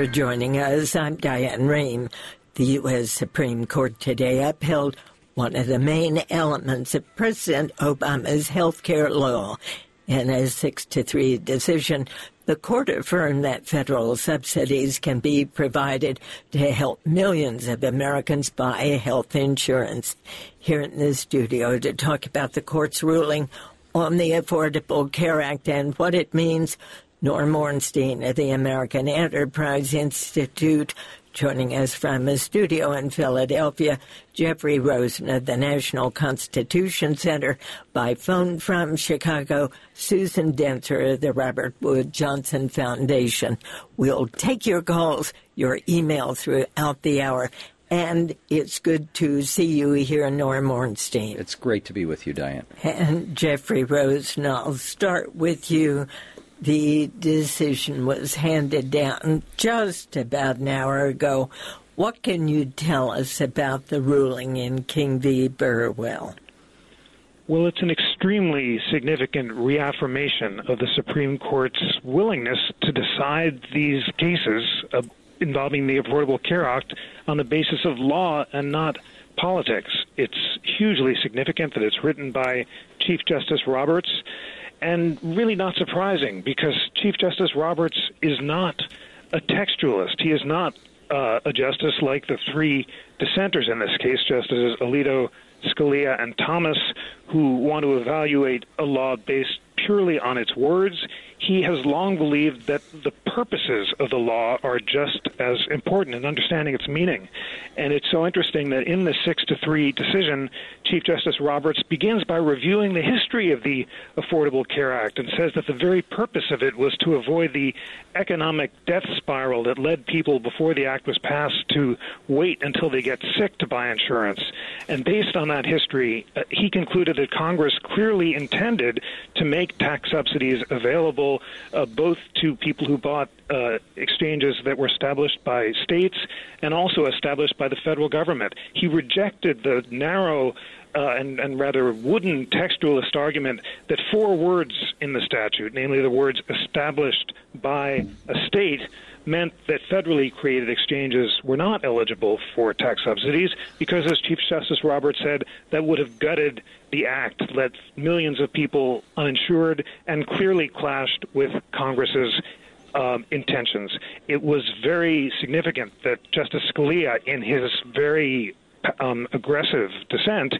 for joining us. I'm Diane Rehm. The U.S. Supreme Court today upheld one of the main elements of President Obama's health care law. In a 6-3 decision, the court affirmed that federal subsidies can be provided to help millions of Americans buy health insurance. Here in the studio to talk about the court's ruling on the Affordable Care Act and what it means, Norm Ornstein of the American Enterprise Institute. Joining us from a studio in Philadelphia, Jeffrey Rosen of the National Constitution Center. By phone from Chicago, Susan Dentzer of the Robert Wood Johnson Foundation. We'll take your calls, your email throughout the hour. And it's good to see you here, Norm Ornstein. It's great to be with you, Diane. And Jeffrey Rosen, I'll start with you. The decision was handed down just about an hour ago. What can you tell us about the ruling in King v. Burwell? Well, it's an extremely significant reaffirmation of the Supreme Court's willingness to decide these cases involving the Affordable Care Act on the basis of law and not politics. It's hugely significant that it's written by Chief Justice Roberts, and really not surprising because Chief Justice Roberts is not a textualist. He is not a justice like the three dissenters in this case, Justices Alito, Scalia, and Thomas, who want to evaluate a law based purely on its words. He has long believed that the purposes of the law are just as important in understanding its meaning. And it's so interesting that in the 6-3 decision, Chief Justice Roberts begins by reviewing the history of the Affordable Care Act and says that the very purpose of it was to avoid the economic death spiral that led people before the act was passed to wait until they get sick to buy insurance. And based on that history, he concluded that Congress clearly intended to make tax subsidies available both to people who bought exchanges that were established by states and also established by the federal government. He rejected the narrow and rather wooden textualist argument that four words in the statute, namely the words established by a state, meant that federally created exchanges were not eligible for tax subsidies because, as Chief Justice Roberts said, that would have gutted the act, left millions of people uninsured, and clearly clashed with Congress's intentions. It was very significant that Justice Scalia, in his very aggressive dissent,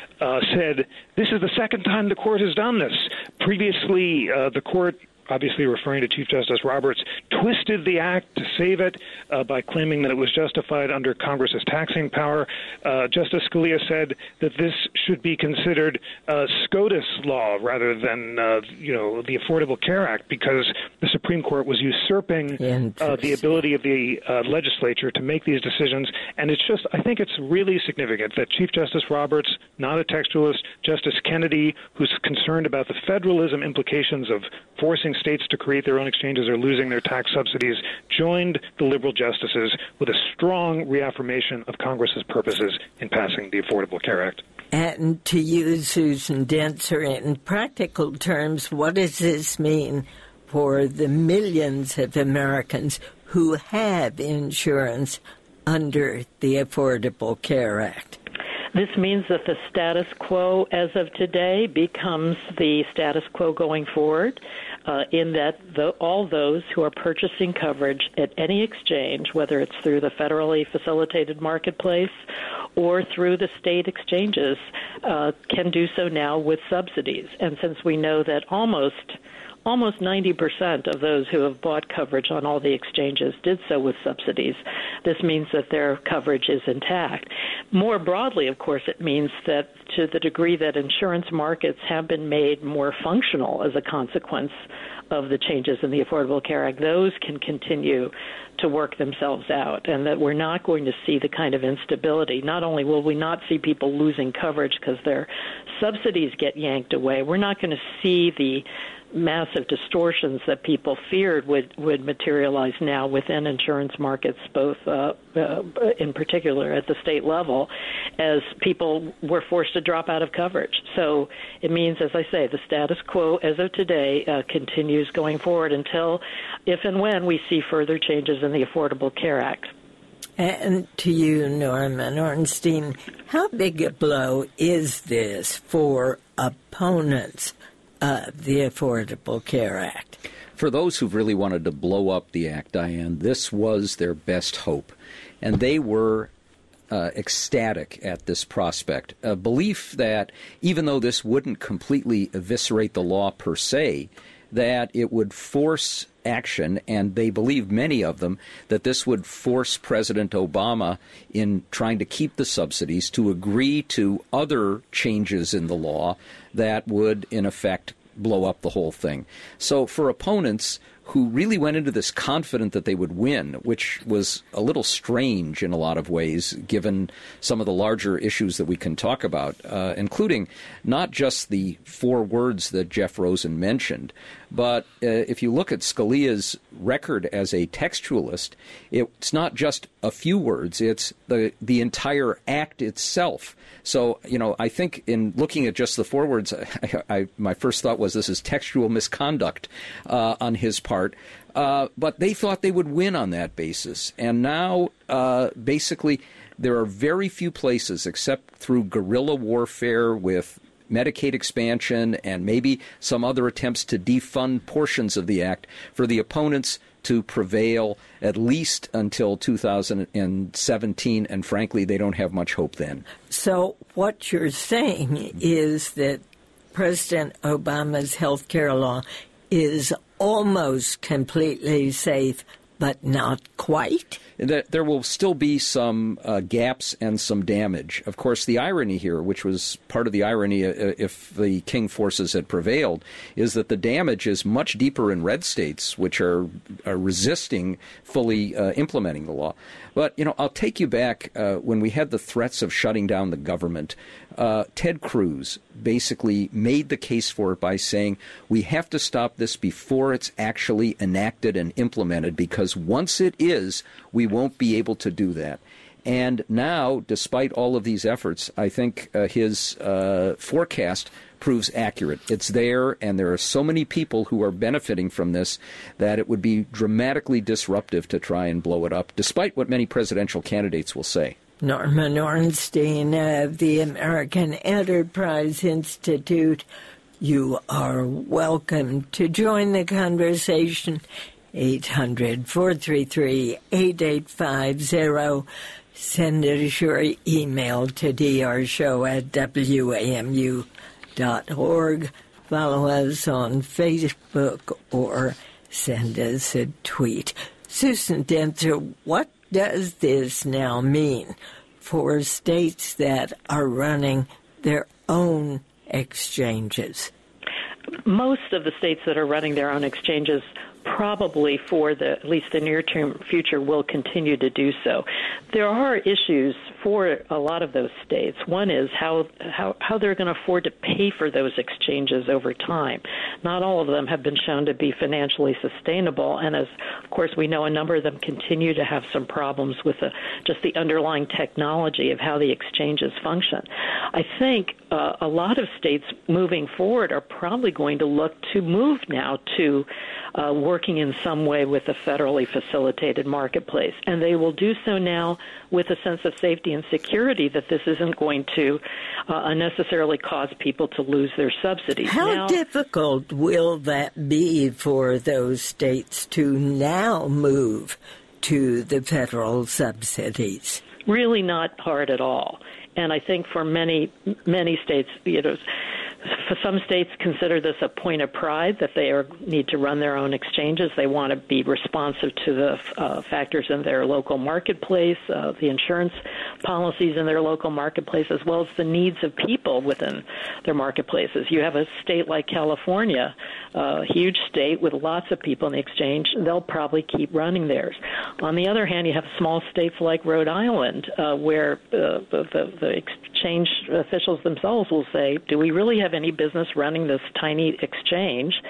said, this is the second time the court has done this. Previously, the court, obviously referring to Chief Justice Roberts, twisted the act to save it by claiming that it was justified under Congress's taxing power. Justice Scalia said that this should be considered SCOTUS law rather than, the Affordable Care Act, because the Supreme Court was usurping the ability of the legislature to make these decisions. And I think it's really significant that Chief Justice Roberts, not a textualist, Justice Kennedy, who's concerned about the federalism implications of forcing states to create their own exchanges or losing their tax subsidies, joined the liberal justices with a strong reaffirmation of Congress's purposes in passing the Affordable Care Act. And to you, Susan Dentzer, in practical terms, what does this mean for the millions of Americans who have insurance under the Affordable Care Act? This means that the status quo as of today becomes the status quo going forward, in that all those who are purchasing coverage at any exchange, whether it's through the federally facilitated marketplace or through the state exchanges, can do so now with subsidies. And since we know that almost 90% of those who have bought coverage on all the exchanges did so with subsidies, this means that their coverage is intact. More broadly, of course, it means that to the degree that insurance markets have been made more functional as a consequence of the changes in the Affordable Care Act, those can continue to work themselves out, and that we're not going to see the kind of instability. Not only will we not see people losing coverage because their subsidies get yanked away, we're not going to see massive distortions that people feared would materialize now within insurance markets, both in particular at the state level, as people were forced to drop out of coverage. So it means, as I say, the status quo as of today continues going forward until, if and when, we see further changes in the Affordable Care Act. And to you, Norman Ornstein, how big a blow is this for opponents of the Affordable Care Act? For those who've really wanted to blow up the act, Diane, this was their best hope. And they were ecstatic at this prospect. A belief that even though this wouldn't completely eviscerate the law per se, that it would force action, and they believe, many of them, that this would force President Obama, in trying to keep the subsidies, to agree to other changes in the law that would, in effect, blow up the whole thing. So for opponents who really went into this confident that they would win, which was a little strange in a lot of ways, given some of the larger issues that we can talk about, including not just the 4 words that Jeff Rosen mentioned, but if you look at Scalia's record as a textualist, it's not just a few words, it's the entire act itself. So, I think in looking at just the 4 words, my first thought was this is textual misconduct on his part. But they thought they would win on that basis. And now, basically, there are very few places, except through guerrilla warfare with Medicaid expansion and maybe some other attempts to defund portions of the act, for the opponents to prevail at least until 2017, and frankly, they don't have much hope then. So what you're saying is that President Obama's health care law is almost completely safe, but not quite? There will still be some gaps and some damage. Of course, the irony here, which was part of the irony if the King forces had prevailed, is that the damage is much deeper in red states, which are resisting fully implementing the law. But, I'll take you back when we had the threats of shutting down the government. Ted Cruz basically made the case for it by saying, we have to stop this before it's actually enacted and implemented, because once it is, we won't be able to do that. And now, despite all of these efforts, I think his forecast proves accurate. It's there, and there are so many people who are benefiting from this that it would be dramatically disruptive to try and blow it up, despite what many presidential candidates will say. Norman Ornstein of the American Enterprise Institute, you are welcome to join the conversation. 800-433-8850. Send us your email to drshow@wamu.org. Follow us on Facebook or send us a tweet. Susan Dentzer, what does this now mean for states that are running their own exchanges? Most of the states that are running their own exchanges probably for at least the near-term future will continue to do so. There are issues for a lot of those states. One is how they're going to afford to pay for those exchanges over time. Not all of them have been shown to be financially sustainable, and as, of course, we know, a number of them continue to have some problems with just the underlying technology of how the exchanges function. I think a lot of states moving forward are probably going to look to move now to working in some way with a federally facilitated marketplace. And they will do so now with a sense of safety and security that this isn't going to unnecessarily cause people to lose their subsidies. How difficult will that be for those states to now move to the federal subsidies? Really not hard at all. And I think for many states, for some states consider this a point of pride that they need to run their own exchanges. They want to be responsive to the factors in their local marketplace, the insurance policies in their local marketplace, as well as the needs of people within their marketplaces. You have a state like California, a huge state with lots of people in the exchange. They'll probably keep running theirs. On the other hand, you have small states like Rhode Island, where the exchange officials themselves will say, do we really have any business running this tiny exchange?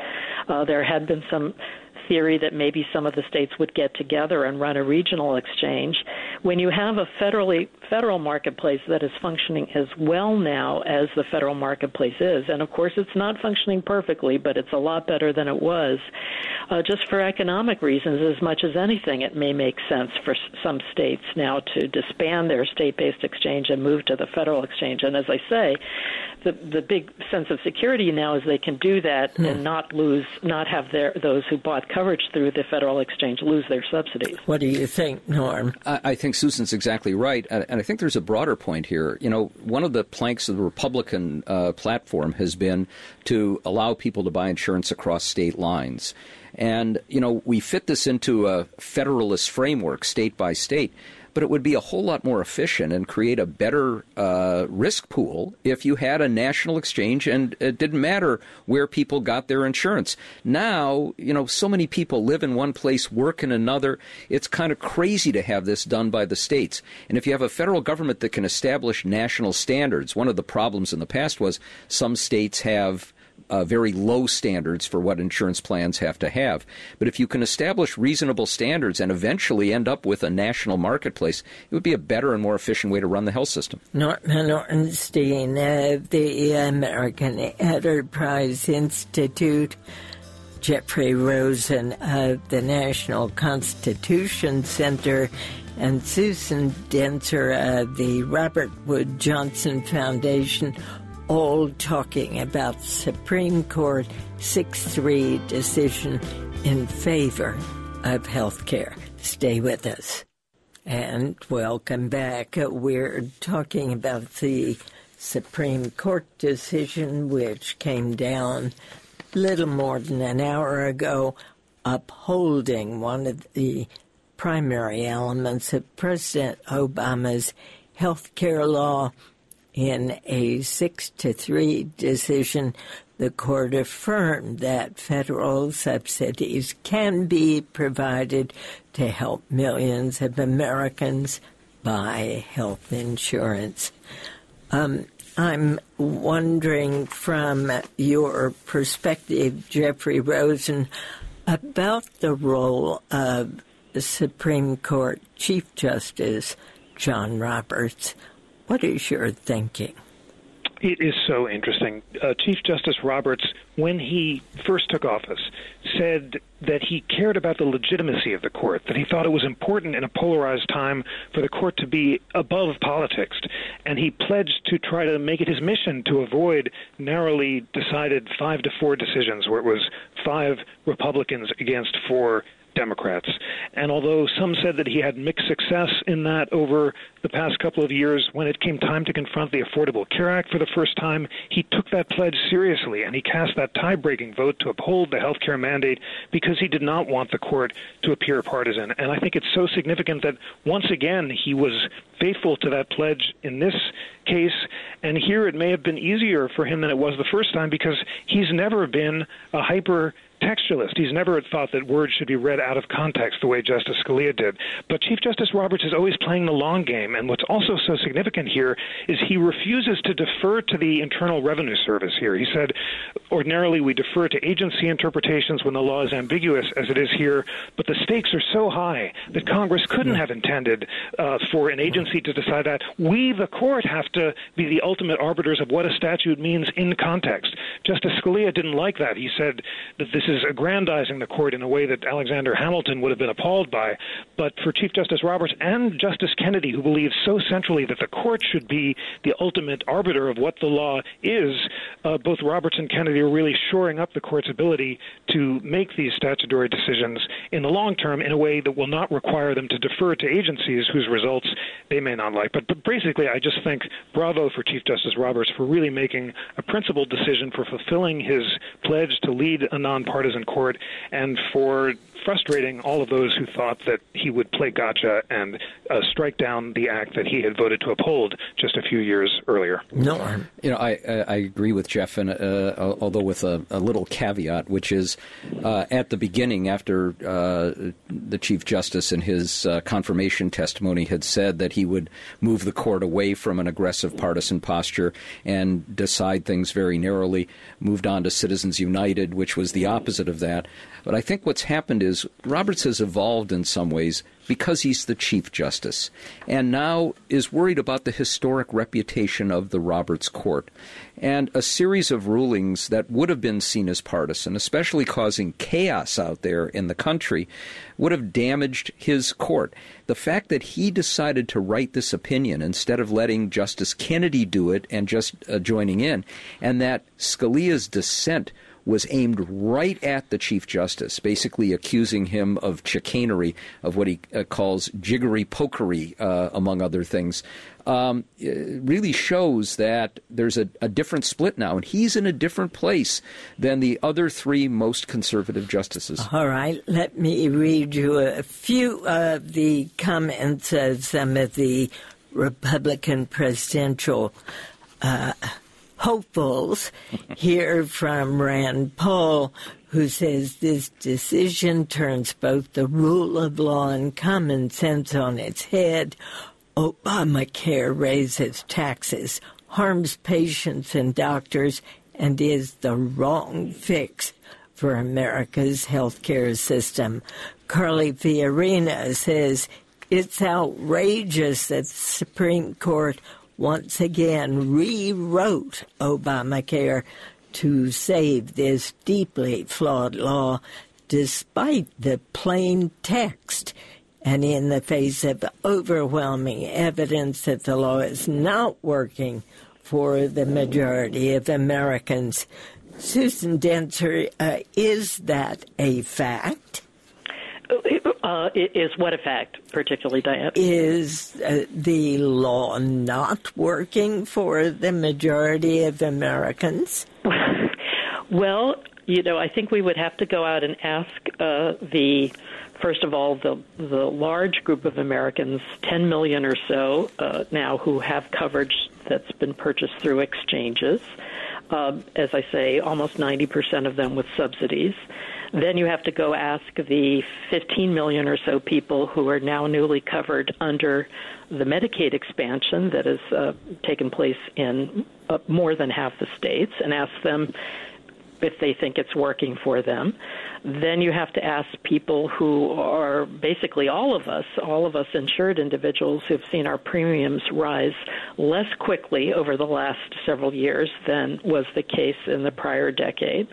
There had been some theory that maybe some of the states would get together and run a regional exchange. When you have a federal marketplace that is functioning as well now as the federal marketplace is, and of course it's not functioning perfectly, but it's a lot better than it was, just for economic reasons as much as anything, it may make sense for some states now to disband their state-based exchange and move to the federal exchange. And as I say, the big sense of security now is they can do that and not have those who bought coverage through the federal exchange lose their subsidies. What do you think, Norm? I think Susan's exactly right, and I think there's a broader point here. You know, one of the planks of the Republican platform has been to allow people to buy insurance across state lines. And, you know, we fit this into a federalist framework, state by state, but it would be a whole lot more efficient and create a better risk pool if you had a national exchange and it didn't matter where people got their insurance. Now, you know, so many people live in one place, work in another. It's kind of crazy to have this done by the states. And if you have a federal government that can establish national standards, one of the problems in the past was some states have very low standards for what insurance plans have to have. But if you can establish reasonable standards and eventually end up with a national marketplace, it would be a better and more efficient way to run the health system. Norman Ornstein of the American Enterprise Institute, Jeffrey Rosen of the National Constitution Center, and Susan Dentzer of the Robert Wood Johnson Foundation, all talking about Supreme Court 6-3 decision in favor of health care. Stay with us. And welcome back. We're talking about the Supreme Court decision, which came down little more than an hour ago, upholding one of the primary elements of President Obama's health care law. In a 6-3 decision, the court affirmed that federal subsidies can be provided to help millions of Americans buy health insurance. I'm wondering from your perspective, Jeffrey Rosen, about the role of the Supreme Court Chief Justice John Roberts. What is your thinking? It is so interesting. Chief Justice Roberts, when he first took office, said that he cared about the legitimacy of the court, that he thought it was important in a polarized time for the court to be above politics. And he pledged to try to make it his mission to avoid narrowly decided 5-4 decisions where it was 5 Republicans against 4 Democrats. And although some said that he had mixed success in that over the past couple of years, when it came time to confront the Affordable Care Act for the first time, he took that pledge seriously, and he cast that tie-breaking vote to uphold the health care mandate because he did not want the court to appear partisan. And I think it's so significant that once again he was faithful to that pledge in this case, and here it may have been easier for him than it was the first time because he's never been a hyper-textualist. He's never thought that words should be read out of context the way Justice Scalia did. But Chief Justice Roberts is always playing the long game, and what's also so significant here is he refuses to defer to the Internal Revenue Service here. He said, ordinarily we defer to agency interpretations when the law is ambiguous, as it is here, but the stakes are so high that Congress couldn't have intended for an agency to decide that. We, the court, have to be the ultimate arbiters of what a statute means in context. Justice Scalia didn't like that. He said that this is aggrandizing the court in a way that Alexander Hamilton would have been appalled by. But for Chief Justice Roberts and Justice Kennedy, who believes so centrally that the court should be the ultimate arbiter of what the law is, both Roberts and Kennedy are really shoring up the court's ability to make these statutory decisions in the long term in a way that will not require them to defer to agencies whose results they may not like. But basically, I just think bravo for Chief Justice Roberts for really making a principled decision, for fulfilling his pledge to lead a nonpartisan court, and for frustrating all of those who thought that he would play gotcha and strike down the act that he had voted to uphold just a few years earlier. Norm. I agree with Jeff, and although with a little caveat, which is at the beginning, after the Chief Justice in his confirmation testimony had said that he would move the court away from an aggressive partisan posture and decide things very narrowly, moved on to Citizens United, which was the opposite of that. But I think what's happened is Roberts has evolved in some ways because he's the Chief Justice, and now is worried about the historic reputation of the Roberts Court. And a series of rulings that would have been seen as partisan, especially causing chaos out there in the country, would have damaged his court. The fact that he decided to write this opinion instead of letting Justice Kennedy do it and just joining in, and that Scalia's dissent was aimed right at the Chief Justice, basically accusing him of chicanery, of what he calls jiggery-pokery, among other things, really shows that there's a different split now, and he's in a different place than the other three most conservative justices. All right, let me read you a few of the comments of some of the Republican presidential hopefuls. Here from Rand Paul, who says this decision turns both the rule of law and common sense on its head. Obamacare raises taxes, harms patients and doctors, and is the wrong fix for America's healthcare system. Carly Fiorina says it's outrageous that the Supreme Court once again rewrote Obamacare to save this deeply flawed law, despite the plain text and in the face of overwhelming evidence that the law is not working for the majority of Americans. Susan Dentzer, is that a fact? Is what a fact, particularly, Diane? Is the law not working for the majority of Americans? Well, I think we would have to go out and ask first of all, the large group of Americans, 10 million or so now, who have coverage that's been purchased through exchanges. As I say, almost 90% of them with subsidies. Then you have to go ask the 15 million or so people who are now newly covered under the Medicaid expansion that has taken place in more than half the states, and ask them if they think it's working for them. Then you have to ask people who are basically all of us insured individuals who've seen our premiums rise less quickly over the last several years than was the case in the prior decade.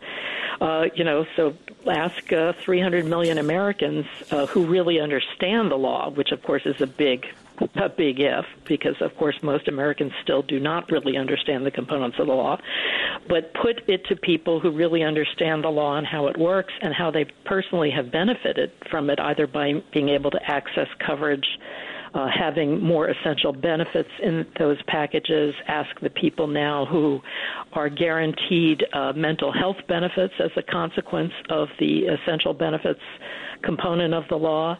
So ask 300 million Americans who really understand the law, which of course is a big if, because, of course, most Americans still do not really understand the components of the law, but put it to people who really understand the law and how it works and how they personally have benefited from it, either by being able to access coverage, having more essential benefits in those packages. Ask the people now who are guaranteed mental health benefits as a consequence of the essential benefits component of the law.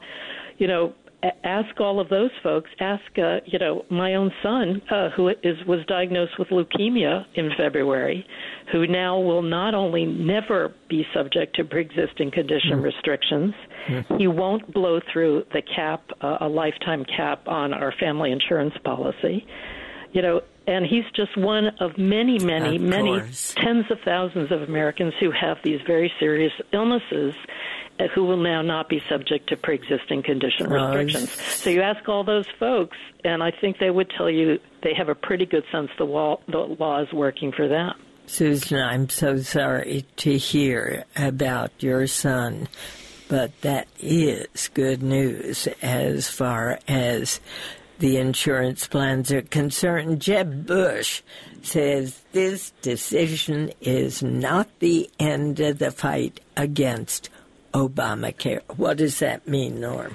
Ask all of those folks. Ask, my own son, who was diagnosed with leukemia in February, who now will not only never be subject to pre-existing condition restrictions, he won't blow through the cap, a lifetime cap on our family insurance policy. And he's just one of many tens of thousands of Americans who have these very serious illnesses who will now not be subject to pre-existing condition restrictions. So you ask all those folks, and I think they would tell you they have a pretty good sense the law is working for them. Susan, I'm so sorry to hear about your son, but that is good news as far as the insurance plans are concerned. Jeb Bush says this decision is not the end of the fight against Obamacare. What does that mean, Norm?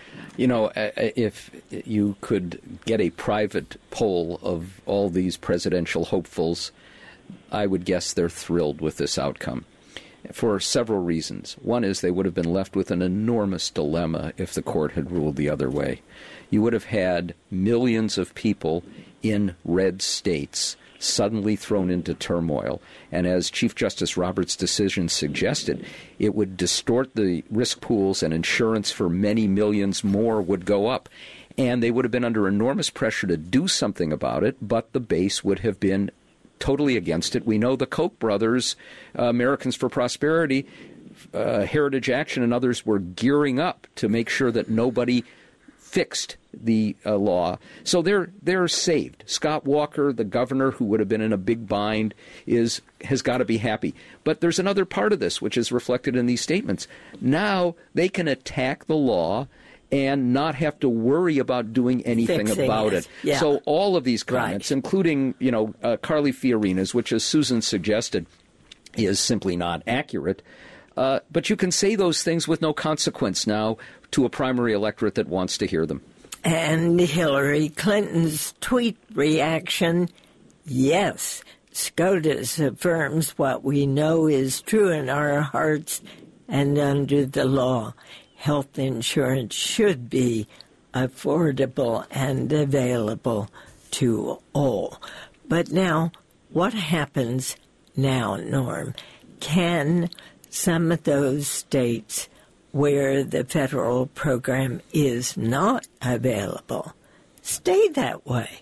If you could get a private poll of all these presidential hopefuls, I would guess they're thrilled with this outcome. for several reasons. One is they would have been left with an enormous dilemma if the court had ruled the other way. You would have had millions of people in red states suddenly thrown into turmoil. And as Chief Justice Roberts' decision suggested, it would distort the risk pools, and insurance for many millions more would go up. And they would have been under enormous pressure to do something about it, but the base would have been totally against it. We know the Koch brothers, Americans for Prosperity, Heritage Action, and others were gearing up to make sure that nobody fixed the law. So they're saved. Scott Walker, the governor, who would have been in a big bind, has got to be happy. But there's another part of this, which is reflected in these statements. Now they can attack the law and not have to worry about doing anything about it. Yeah. So all of these comments, including, Carly Fiorina's, which, as Susan suggested, is simply not accurate. But you can say those things with no consequence now to a primary electorate that wants to hear them. And Hillary Clinton's tweet reaction, yes, SCOTUS affirms what we know is true in our hearts and under the law. Health insurance should be affordable and available to all. But now, what happens now, Norm? Can some of those states where the federal program is not available stay that way?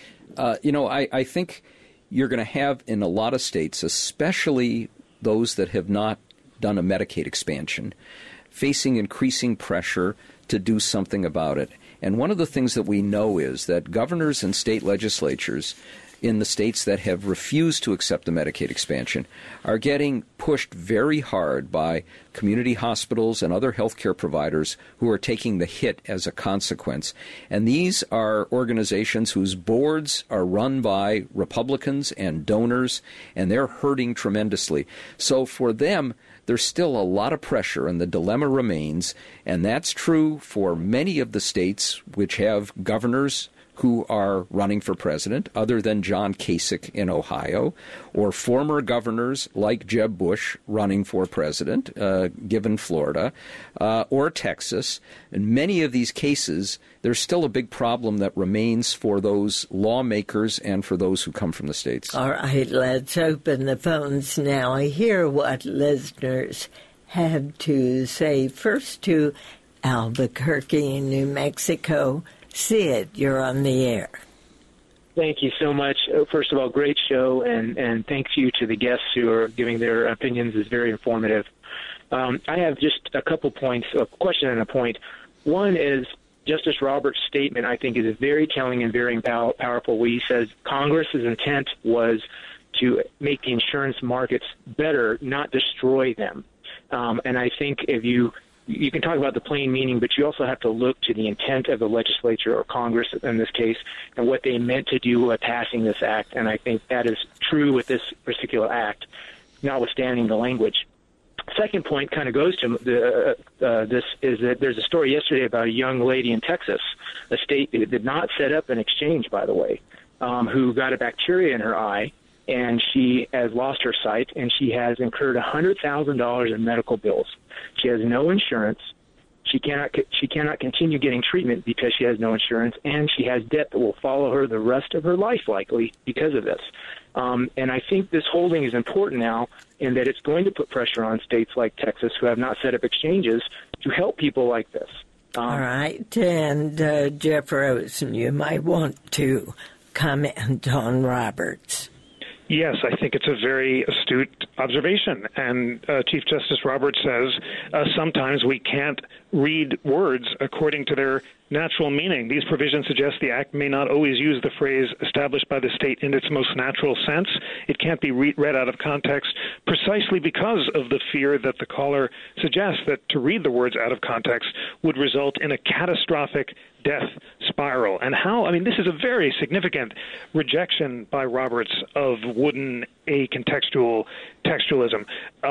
I think you're going to have in a lot of states, especially those that have not done a Medicaid expansion, facing increasing pressure to do something about it. And one of the things that we know is that governors and state legislatures in the states that have refused to accept the Medicaid expansion are getting pushed very hard by community hospitals and other healthcare providers who are taking the hit as a consequence. And these are organizations whose boards are run by Republicans and donors, and they're hurting tremendously. So for them, there's still a lot of pressure, and the dilemma remains, and that's true for many of the states which have governors who are running for president, other than John Kasich in Ohio, or former governors like Jeb Bush running for president, given Florida, or Texas. In many of these cases, there's still a big problem that remains for those lawmakers and for those who come from the states. All right, let's open the phones now. I hear what listeners have to say. First to Albuquerque, New Mexico. Sid, you're on the air. Thank you so much. First of all, great show, and thank you to the guests who are giving their opinions. It's very informative. I have just a couple points, a question and a point. One is Justice Roberts' statement, I think, is very telling and very powerful, where he says Congress's intent was to make the insurance markets better, not destroy them. And I think if you can talk about the plain meaning, but you also have to look to the intent of the legislature or Congress in this case and what they meant to do by passing this act. And I think that is true with this particular act, notwithstanding the language. Second point kind of goes to this is that there's a story yesterday about a young lady in Texas, a state that did not set up an exchange, by the way, who got a bacteria in her eye, and she has lost her sight, and she has incurred $100,000 in medical bills. She has no insurance. She cannot continue getting treatment because she has no insurance, and she has debt that will follow her the rest of her life, likely, because of this. And I think this holding is important now in that it's going to put pressure on states like Texas who have not set up exchanges to help people like this. All right. And Jeff Rosen, you might want to comment on Roberts. Yes, I think it's a very astute observation. And Chief Justice Roberts says sometimes we can't read words according to their natural meaning. These provisions suggest the Act may not always use the phrase established by the state in its most natural sense. It can't be read out of context precisely because of the fear that the caller suggests, that to read the words out of context would result in a catastrophic death spiral. And how, I mean, this is a very significant rejection by Roberts of wooden acontextual textualism.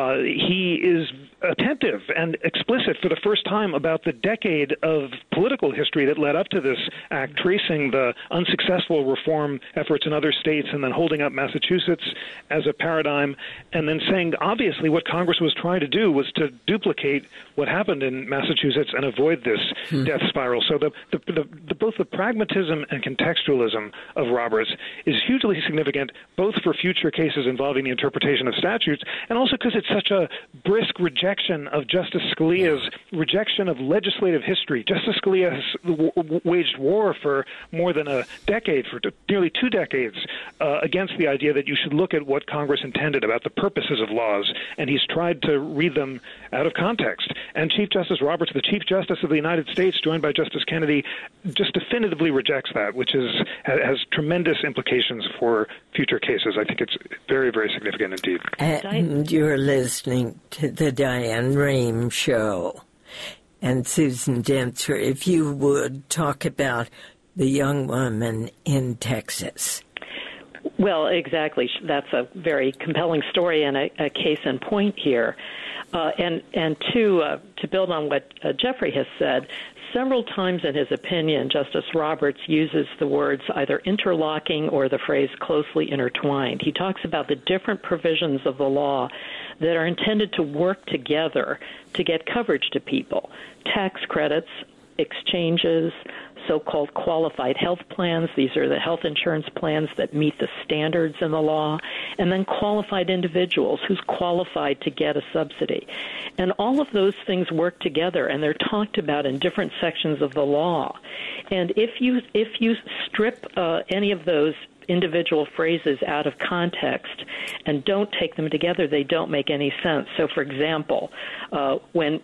He is attentive and explicit for the first time about the decade of political history that led up to this act, tracing the unsuccessful reform efforts in other states and then holding up Massachusetts as a paradigm, and then saying, obviously, what Congress was trying to do was to duplicate what happened in Massachusetts and avoid this death spiral. So both the pragmatism and contextualism of Roberts is hugely significant, both for future cases involving the interpretation of statutes, and also because it's such a brisk rejection of Justice Scalia's rejection of legislative history. Justice Scalia has waged war for more than a decade, for nearly 2 decades, against the idea that you should look at what Congress intended about the purposes of laws, and he's tried to read them out of context. And Chief Justice Roberts, the Chief Justice of the United States, joined by Justice Kennedy, just definitively rejects that, which has tremendous implications for future cases. I think it's very, very significant indeed. And you're listening to the Diane Rehm Show. And Susan Dentzer, if you would talk about the young woman in Texas. Well, exactly. That's a very compelling story and a case in point here. And to build on what Jeffrey has said, several times in his opinion, Justice Roberts uses the words either interlocking or the phrase closely intertwined. He talks about the different provisions of the law that are intended to work together to get coverage to people. Tax credits, exchanges, so-called qualified health plans. These are the health insurance plans that meet the standards in the law. And then qualified individuals who's qualified to get a subsidy. And all of those things work together, and they're talked about in different sections of the law. And if you strip any of those individual phrases out of context and don't take them together, they don't make any sense. So, for example, when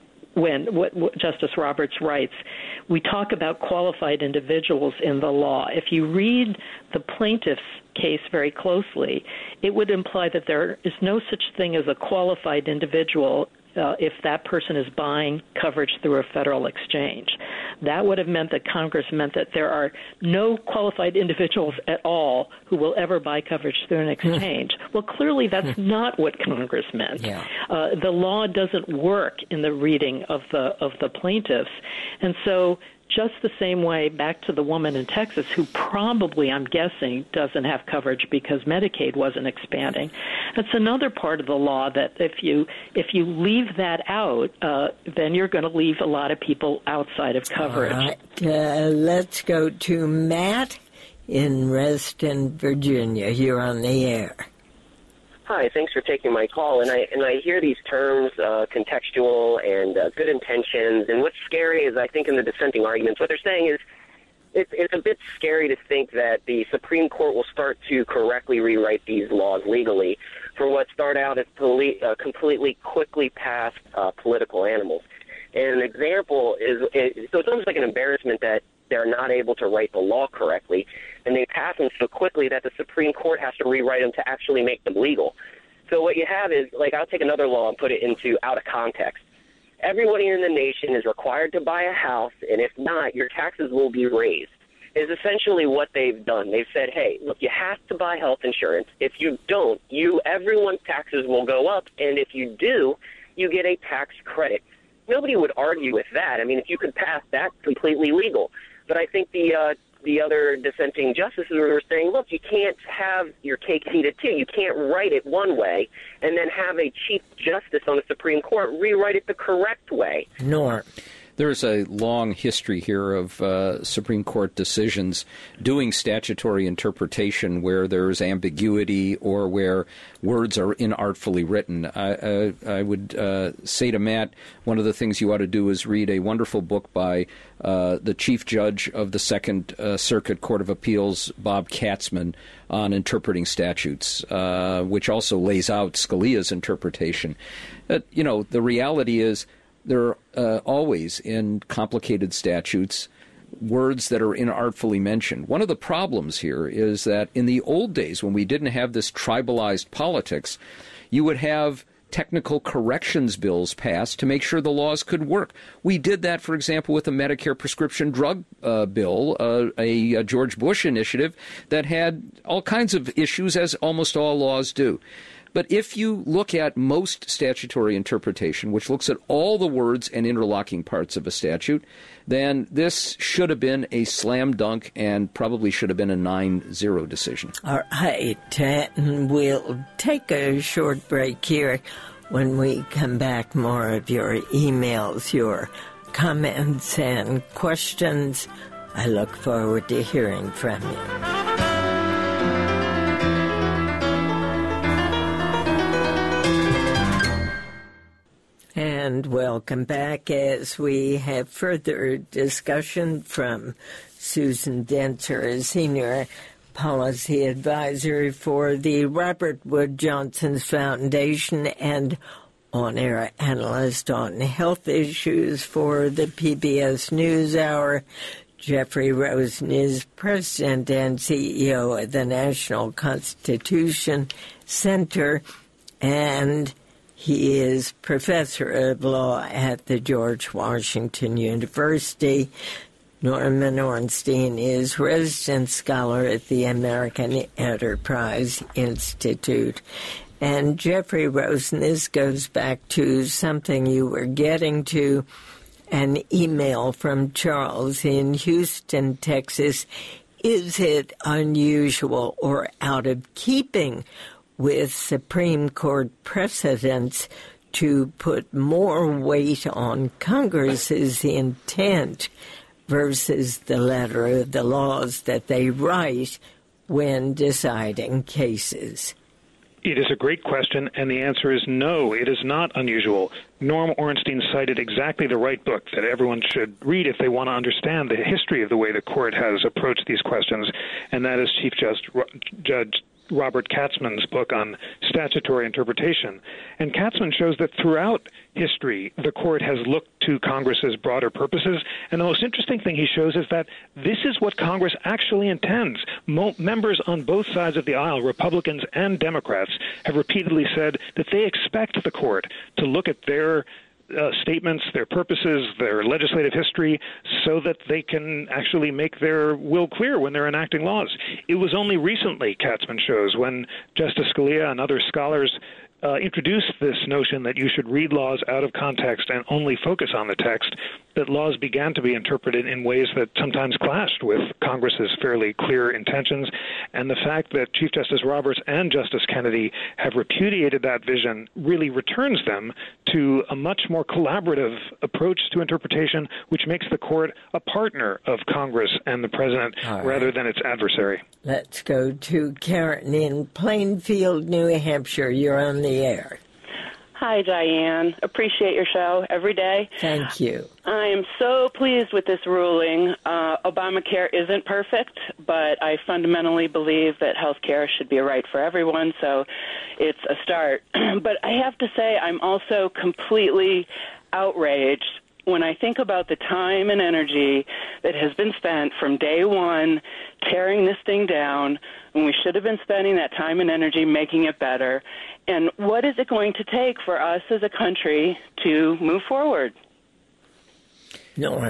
what Justice Roberts writes, we talk about qualified individuals in the law. If you read the plaintiff's case very closely, it would imply that there is no such thing as a qualified individual if that person is buying coverage through a federal exchange. That would have meant that Congress meant that there are no qualified individuals at all who will ever buy coverage through an exchange. Well, clearly that's not what Congress meant. Yeah. The law doesn't work in the reading of the plaintiffs. And so just the same way, back to the woman in Texas who probably, I'm guessing, doesn't have coverage because Medicaid wasn't expanding. That's another part of the law that if you leave that out, then you're going to leave a lot of people outside of coverage. All right. Let's go to Matt in Reston, Virginia. You're on the air. Hi, thanks for taking my call. And I hear these terms, contextual and good intentions. And what's scary is I think in the dissenting arguments, what they're saying is it's a bit scary to think that the Supreme Court will start to correctly rewrite these laws legally for what start out as completely quickly passed political animals. And an example is, so it's almost like an embarrassment that they're not able to write the law correctly, and they pass them so quickly that the Supreme Court has to rewrite them to actually make them legal. So what you have is, like, I'll take another law and put it into out of context. Everybody in the nation is required to buy a house, and if not, your taxes will be raised, is essentially what they've done. They've said, hey, look, you have to buy health insurance. If you don't, everyone's taxes will go up, and if you do, you get a tax credit. Nobody would argue with that. I mean, if you could pass that, completely legal. But I think the other dissenting justices were saying, look, you can't have your cake and eat it too. You can't write it one way and then have a Chief Justice on the Supreme Court rewrite it the correct way. Nor. There's a long history here of Supreme Court decisions doing statutory interpretation where there's ambiguity or where words are inartfully written. I would say to Matt, one of the things you ought to do is read a wonderful book by the Chief Judge of the Second Circuit Court of Appeals, Bob Katzmann, on interpreting statutes, which also lays out Scalia's interpretation. The reality is, there are always, in complicated statutes, words that are inartfully mentioned. One of the problems here is that in the old days, when we didn't have this tribalized politics, you would have technical corrections bills passed to make sure the laws could work. We did that, for example, with the Medicare prescription drug bill, a George Bush initiative that had all kinds of issues, as almost all laws do. But if you look at most statutory interpretation, which looks at all the words and interlocking parts of a statute, then this should have been a slam dunk and probably should have been a 9-0 decision. All right, and we'll take a short break here. When we come back, more of your emails, your comments and questions. I look forward to hearing from you. And welcome back as we have further discussion from Susan Dentzer, Senior Policy Advisor for the Robert Wood Johnson Foundation and on-air analyst on health issues for the PBS NewsHour. Jeffrey Rosen is President and CEO of the National Constitution Center, and he is professor of law at the George Washington University. Norman Ornstein is resident scholar at the American Enterprise Institute. And Jeffrey Rosen, this goes back to something you were getting to, an email from Charles in Houston, Texas. Is it unusual or out of keeping with Supreme Court precedents to put more weight on Congress's intent versus the letter of the laws that they write when deciding cases? It is a great question, and the answer is no, it is not unusual. Norm Ornstein cited exactly the right book that everyone should read if they want to understand the history of the way the court has approached these questions, and that is Chief Judge Robert Katzmann's book on statutory interpretation. And Katzmann shows that throughout history, the court has looked to Congress's broader purposes. And the most interesting thing he shows is that this is what Congress actually intends. Members on both sides of the aisle, Republicans and Democrats, have repeatedly said that they expect the court to look at their statements, their purposes, their legislative history, so that they can actually make their will clear when they're enacting laws. It was only recently, Katzmann shows, when Justice Scalia and other scholars introduced this notion that you should read laws out of context and only focus on the text, that laws began to be interpreted in ways that sometimes clashed with Congress's fairly clear intentions. And the fact that Chief Justice Roberts and Justice Kennedy have repudiated that vision really returns them to a much more collaborative approach to interpretation, which makes the court a partner of Congress and the president rather than its adversary. Let's go to Karen in Plainfield, New Hampshire. You're on the air. Hi, Diane. Appreciate your show every day. Thank you. I am so pleased with this ruling. Obamacare isn't perfect, but I fundamentally believe that health care should be a right for everyone, so it's a start. But I have to say I'm also completely outraged when I think about the time and energy that has been spent from day one tearing this thing down, when we should have been spending that time and energy making it better. And what is it going to take for us as a country to move forward? No,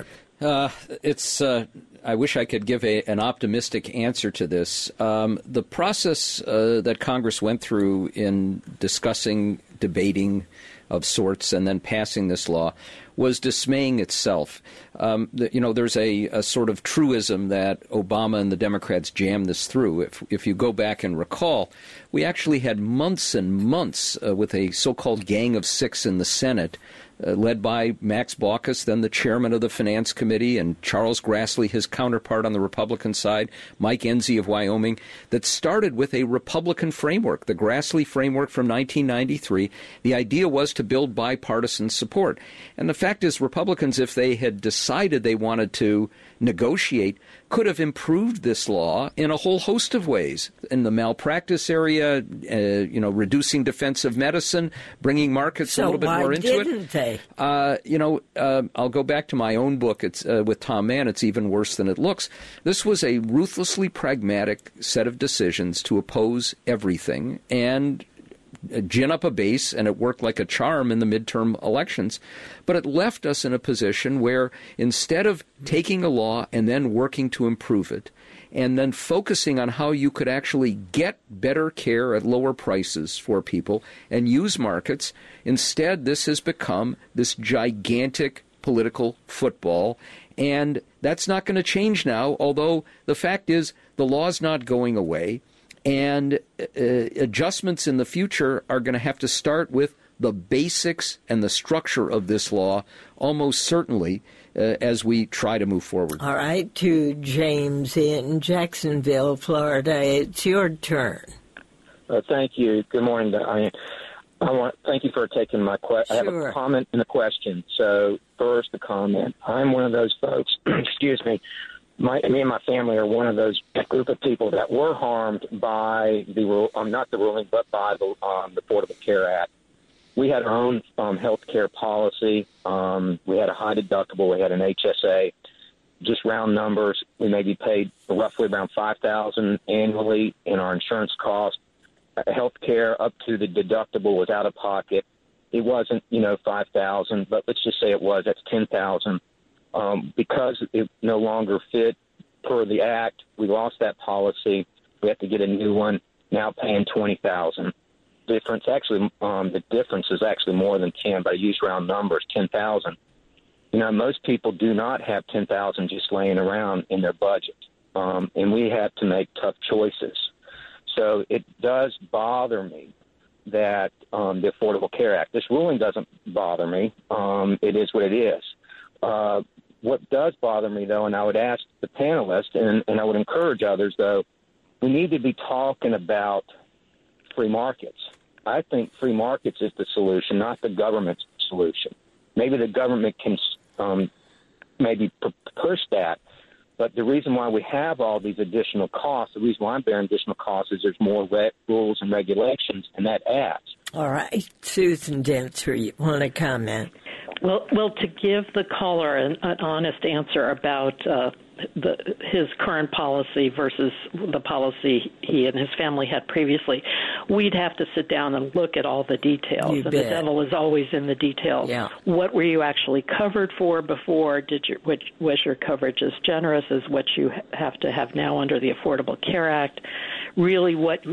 I wish I could give an optimistic answer to this. The process that Congress went through in discussing, debating of sorts, and then passing this law was dismaying itself. There's a sort of truism that Obama and the Democrats jammed this through. If you go back and recall, we actually had months and months with a so-called Gang of Six in the Senate, led by Max Baucus, then the chairman of the Finance Committee, and Charles Grassley, his counterpart on the Republican side, Mike Enzi of Wyoming, that started with a Republican framework, the Grassley framework from 1993. The idea was to build bipartisan support. And the fact is, Republicans, if they had decided they wanted to negotiate, could have improved this law in a whole host of ways. In the malpractice area, reducing defensive medicine, bringing markets a little bit more into it. So why didn't they? I'll go back to my own book. It's with Tom Mann. It's even worse than it looks. This was a ruthlessly pragmatic set of decisions to oppose everything and gin up a base, and it worked like a charm in the midterm elections. But it left us in a position where instead of taking a law and then working to improve it, and then focusing on how you could actually get better care at lower prices for people and use markets, instead this has become this gigantic political football. And that's not going to change now, although the fact is the law's not going away. And adjustments in the future are going to have to start with the basics and the structure of this law, almost certainly, as we try to move forward. All right, to James in Jacksonville, Florida. It's your turn. Thank you. Good morning, Diane. Thank you for taking my question. Sure. I have a comment and a question. So first, the comment. I'm one of those folks, excuse me, me and my family are one of those group of people that were harmed by not the ruling, but by the Affordable Care Act. We had our own health care policy. We had a high deductible. We had an HSA. Just round numbers, we maybe paid roughly around $5,000 annually in our insurance cost. Health care up to the deductible was out of pocket. It wasn't, $5,000, but let's just say it was. That's $10,000. Because it no longer fit per the act, we lost that policy. We have to get a new one. Now paying $20,000. The difference is actually more than 10, but I use round numbers, 10,000. Most people do not have 10,000 just laying around in their budget, and we have to make tough choices. So it does bother me that the Affordable Care Act. This ruling doesn't bother me. It is what it is. What does bother me, though, and I would ask the panelists, and I would encourage others, though, we need to be talking about free markets. I think free markets is the solution, not the government's solution. Maybe the government can maybe push that, but the reason why we have all these additional costs, the reason why I'm bearing additional costs is there's more rules and regulations, and that adds. All right. Susan Dentzer, you want to comment? Well, to give the caller an honest answer about his current policy versus the policy he and his family had previously, we'd have to sit down and look at all the details. You and bet. The devil is always in the details. Yeah. What were you actually covered for before? Was your coverage as generous as what you have to have now under the Affordable Care Act? Really,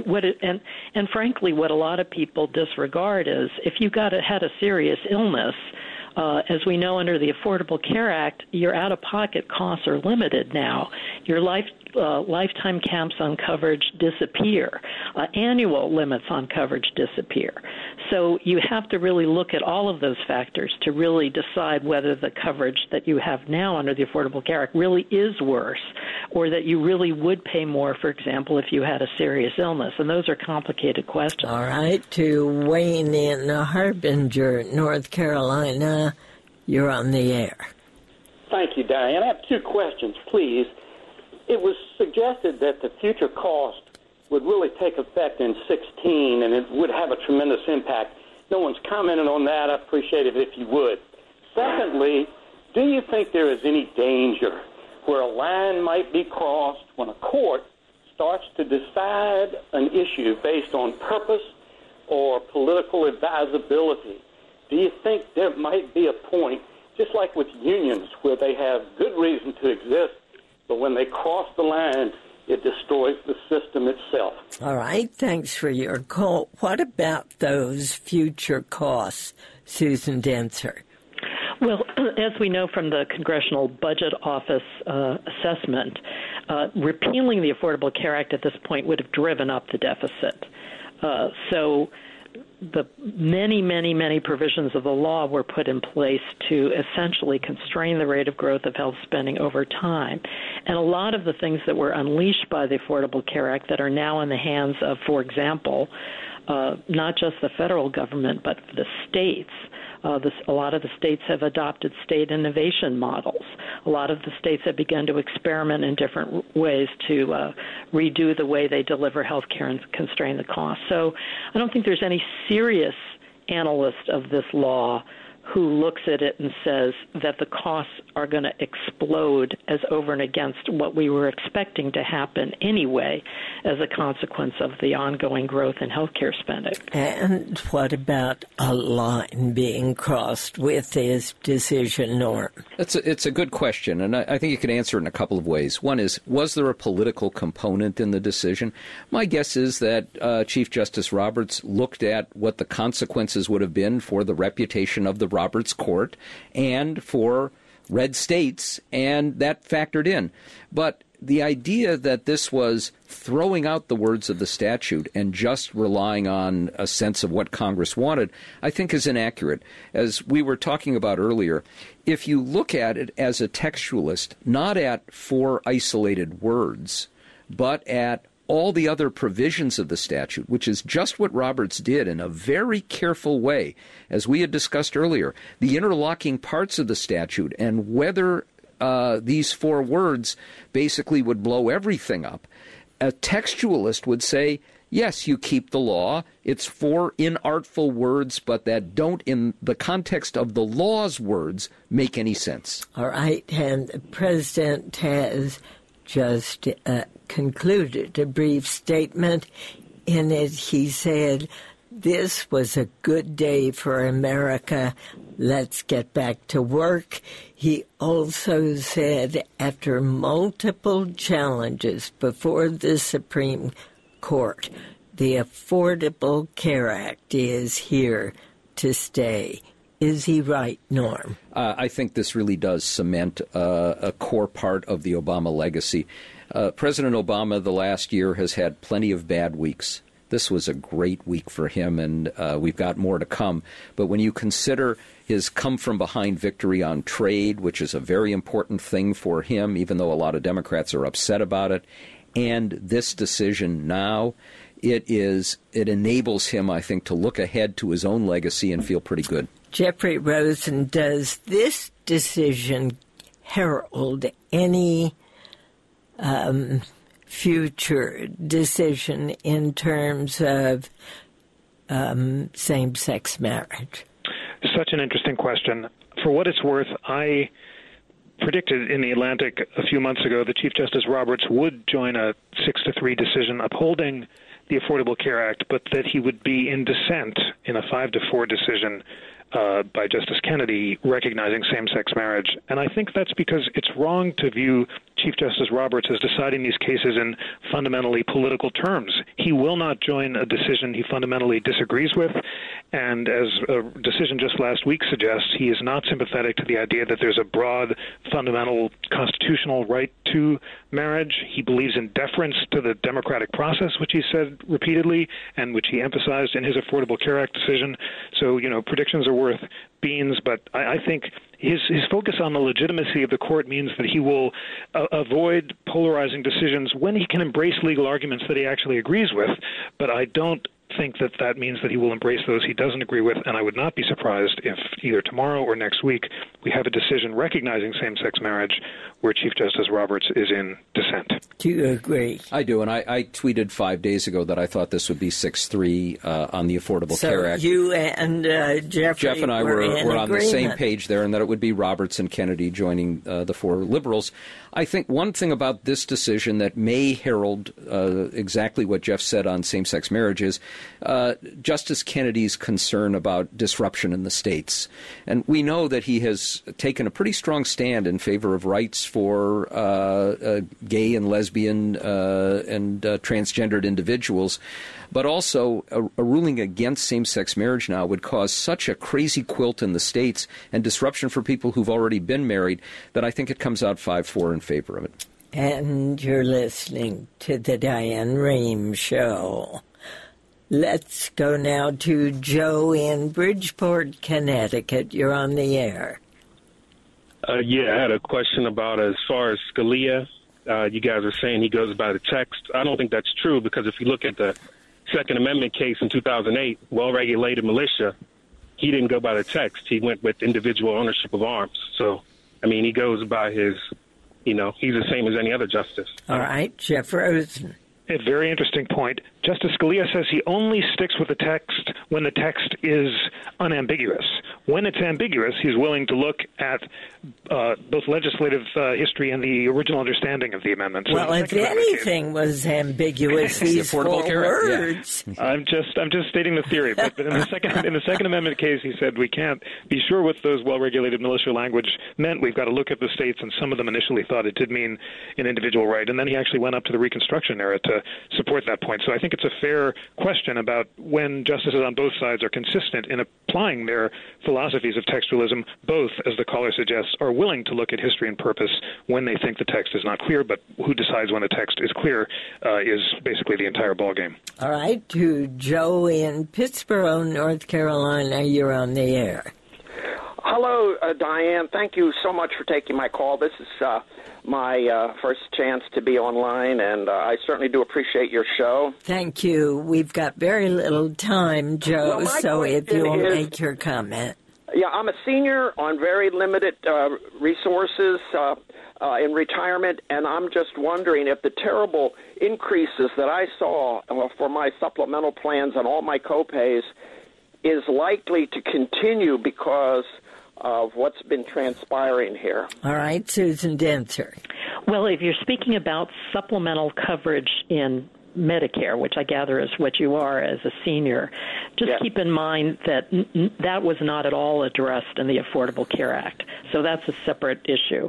and frankly, what a lot of people disregard is if you had a serious illness. As we know under the Affordable Care Act, your out-of-pocket costs are limited now. Your lifetime caps on coverage disappear. Annual limits on coverage disappear. So you have to really look at all of those factors to really decide whether the coverage that you have now under the Affordable Care Act really is worse, or that you really would pay more, for example, if you had a serious illness. And those are complicated questions. All right. To Wayne in Harbinger, North Carolina, you're on the air. Thank you, Diane. I have two questions, please. It was suggested that the future cost would really take effect in 2016, and it would have a tremendous impact. No one's commented on that. I'd appreciate it if you would. Secondly, do you think there is any danger where a line might be crossed when a court starts to decide an issue based on purpose or political advisability? Do you think there might be a point, just like with unions, where they have good reason to exist, but when they cross the line, it destroys the system itself? All right. Thanks for your call. What about those future costs, Susan Dentzer? Well, as we know from the Congressional Budget Office assessment, repealing the Affordable Care Act at this point would have driven up the deficit. So the many provisions of the law were put in place to essentially constrain the rate of growth of health spending over time. And a lot of the things that were unleashed by the Affordable Care Act that are now in the hands of, for example, not just the federal government, but the states. A lot of the states have adopted state innovation models. A lot of the states have begun to experiment in different ways to redo the way they deliver health care and constrain the cost. So I don't think there's any serious analyst of this law who looks at it and says that the costs are going to explode as over and against what we were expecting to happen anyway as a consequence of the ongoing growth in healthcare spending. And what about a line being crossed with his decision, Norm? It's a good question, and I think you could answer it in a couple of ways. One is, was there a political component in the decision? My guess is that Chief Justice Roberts looked at what the consequences would have been for the reputation of the Roberts Court and for red states, and that factored in. But the idea that this was throwing out the words of the statute and just relying on a sense of what Congress wanted, I think is inaccurate. As we were talking about earlier, if you look at it as a textualist, not at 4 isolated words, but at all the other provisions of the statute, which is just what Roberts did in a very careful way, as we had discussed earlier, the interlocking parts of the statute and whether these 4 words basically would blow everything up. A textualist would say, yes, you keep the law. It's 4 inartful words, but that don't, in the context of the law's words, make any sense. All right, and the President has just concluded a brief statement. In it, he said, "This was a good day for America. Let's get back to work." He also said, after multiple challenges before the Supreme Court, the Affordable Care Act is here to stay. Is he right, Norm? I think this really does cement a core part of the Obama legacy. President Obama, the last year, has had plenty of bad weeks. This was a great week for him, and we've got more to come. But when you consider his come-from-behind victory on trade, which is a very important thing for him, even though a lot of Democrats are upset about it, and this decision now, it enables him, I think, to look ahead to his own legacy and feel pretty good. Jeffrey Rosen, does this decision herald any future decision in terms of same-sex marriage? Such an interesting question. For what it's worth, I predicted in the Atlantic a few months ago that Chief Justice Roberts would join a 6-3 decision upholding the Affordable Care Act, but that he would be in dissent in a 5-4 decision by Justice Kennedy recognizing same-sex marriage. And I think that's because it's wrong to view Chief Justice Roberts as deciding these cases in fundamentally political terms. He will not join a decision he fundamentally disagrees with, and as a decision just last week suggests, he is not sympathetic to the idea that there's a broad, fundamental constitutional right to marriage. He believes in deference to the democratic process, which he said repeatedly, and which he emphasized in his Affordable Care Act decision. So, predictions are worth beans, but I think his focus on the legitimacy of the court means that he will avoid polarizing decisions when he can embrace legal arguments that he actually agrees with, but I don't think that means that he will embrace those he doesn't agree with, and I would not be surprised if either tomorrow or next week we have a decision recognizing same-sex marriage where Chief Justice Roberts is in dissent. Do you agree? I do, and I tweeted 5 days ago that I thought this would be 6-3 on the Affordable Care Act. So you and Jeff and I were on the same page there, and that it would be Roberts and Kennedy joining the 4 liberals. I think one thing about this decision that may herald exactly what Jeff said on same-sex marriage is Justice Kennedy's concern about disruption in the states. And we know that he has taken a pretty strong stand in favor of rights for gay and lesbian and transgendered individuals. But also, a ruling against same-sex marriage now would cause such a crazy quilt in the states and disruption for people who've already been married that I think it comes out 5-4 in favor of it. And you're listening to the Diane Rehm Show. Let's go now to Joe in Bridgeport, Connecticut. You're on the air. I had a question about as far as Scalia. You guys are saying he goes by the text. I don't think that's true, because if you look at the Second Amendment case in 2008, well-regulated militia, he didn't go by the text. He went with individual ownership of arms. So, he goes by his, he's the same as any other justice. All right, Jeff Rosen. A very interesting point. Justice Scalia says he only sticks with the text when the text is unambiguous. When it's ambiguous, he's willing to look at both legislative history and the original understanding of the amendment. So well, if anything was ambiguous, these 4 words. Yeah. I'm just stating the theory. But in the Second Amendment case, he said we can't be sure what those well-regulated militia language meant. We've got to look at the states, and some of them initially thought it did mean an individual right. And then he actually went up to the Reconstruction era to support that point. So I think it's a fair question about when justices on both sides are consistent in applying their philosophies of textualism. Both, as the caller suggests, are willing to look at history and purpose when they think the text is not clear, but who decides when the text is clear is basically the entire ballgame. All right, to Joe in Pittsboro, North Carolina, you're on the air. Hello, Diane. Thank you so much for taking my call. This is my first chance to be online, and I certainly do appreciate your show. Thank you. We've got very little time, Joe, well, so if you'll make your comment. Yeah, I'm a senior on very limited resources in retirement, and I'm just wondering if the terrible increases that I saw for my supplemental plans and all my copays is likely to continue because of what's been transpiring here. All right, Susan Dentzer. Well, if you're speaking about supplemental coverage in Medicare, which I gather is what you are as a senior, just keep in mind that that was not at all addressed in the Affordable Care Act. So that's a separate issue.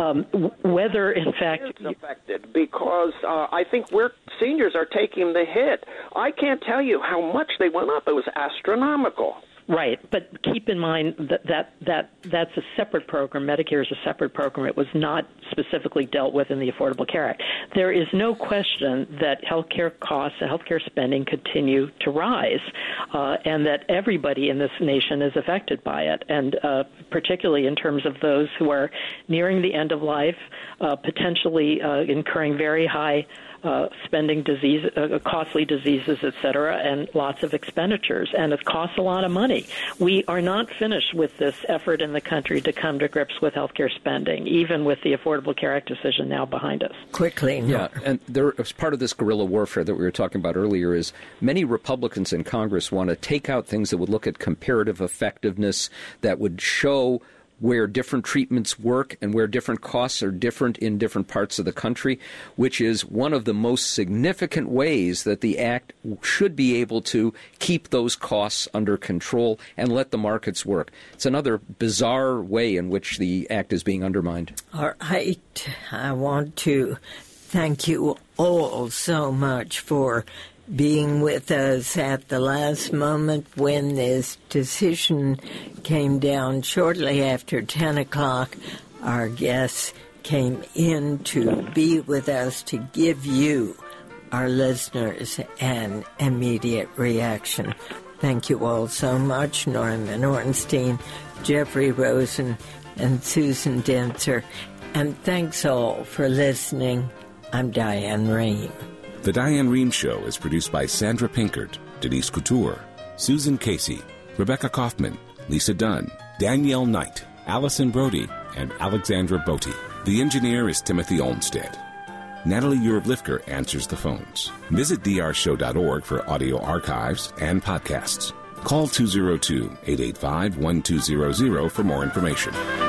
Whether, in fact... It's affected because I think seniors are taking the hit. I can't tell you how much they went up. It was astronomical. Right, but keep in mind that's a separate program. Medicare is a separate program. It was not specifically dealt with in the Affordable Care Act. There is no question that healthcare costs and healthcare spending continue to rise, and that everybody in this nation is affected by it, and particularly in terms of those who are nearing the end of life, potentially incurring very high spending costly diseases, et cetera, and lots of expenditures, and it costs a lot of money. We are not finished with this effort in the country to come to grips with healthcare spending, even with the Affordable Care Act decision now behind us. Quickly. Yeah, and there, as part of this guerrilla warfare that we were talking about earlier, is many Republicans in Congress want to take out things that would look at comparative effectiveness, that would show where different treatments work and where different costs are different in different parts of the country, which is one of the most significant ways that the Act should be able to keep those costs under control and let the markets work. It's another bizarre way in which the Act is being undermined. All right. I want to thank you all so much for being with us at the last moment when this decision came down shortly after 10 o'clock. Our guests came in to be with us to give you, our listeners, an immediate reaction. Thank you all so much, Norman Ornstein, Jeffrey Rosen, and Susan Dentzer. And thanks all for listening. I'm Diane Rehm. The Diane Rehm Show is produced by Sandra Pinkert, Denise Couture, Susan Casey, Rebecca Kaufman, Lisa Dunn, Danielle Knight, Allison Brody, and Alexandra Botti. The engineer is Timothy Olmstead. Natalie Urevlifker answers the phones. Visit drshow.org for audio archives and podcasts. Call 202-885-1200 for more information.